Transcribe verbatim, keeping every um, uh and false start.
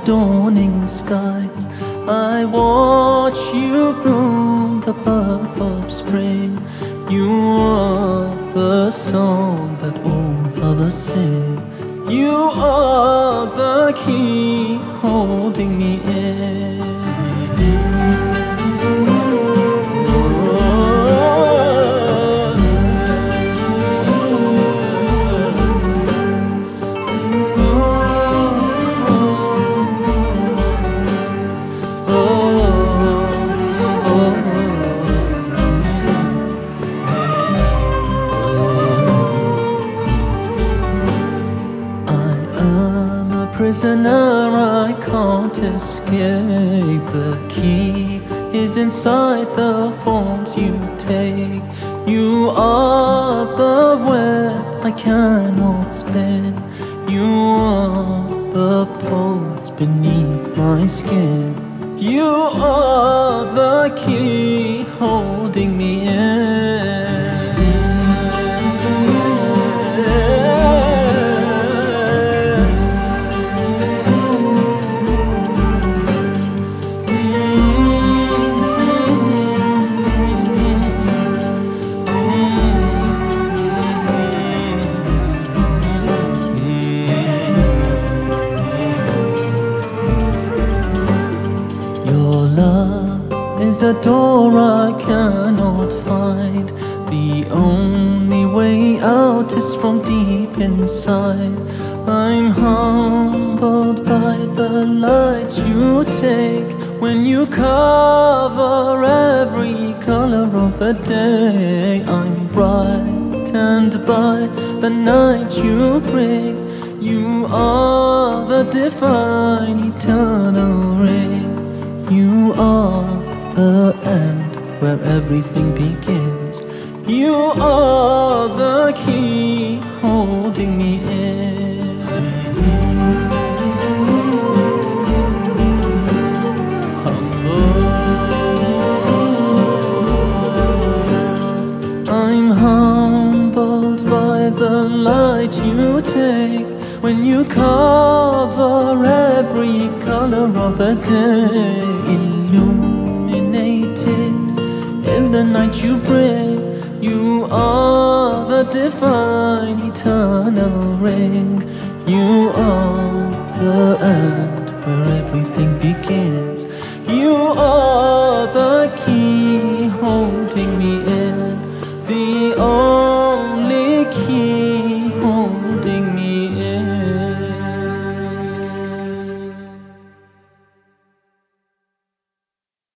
dawning skies. I watch you bloom, the birth of spring. You are the song that all lovers sing. You are the key holding me in. Prisoner, I can't escape. The key is inside the forms you take. You are the web I cannot spin. You are the pulse beneath my skin. You are the key holding me in. Love is a door I cannot find. The only way out is from deep inside. I'm humbled by the light you take when you cover every color of the day. I'm brightened by the night you bring. You are the divine eternal ring. You are the end where everything begins. You are the key holding me in. Humble. I'm humbled by the light you take when you cover every color of the day. Illuminated in the night you bring. You are the divine eternal ring. You are the end where everything begins. You are the key holding me in. The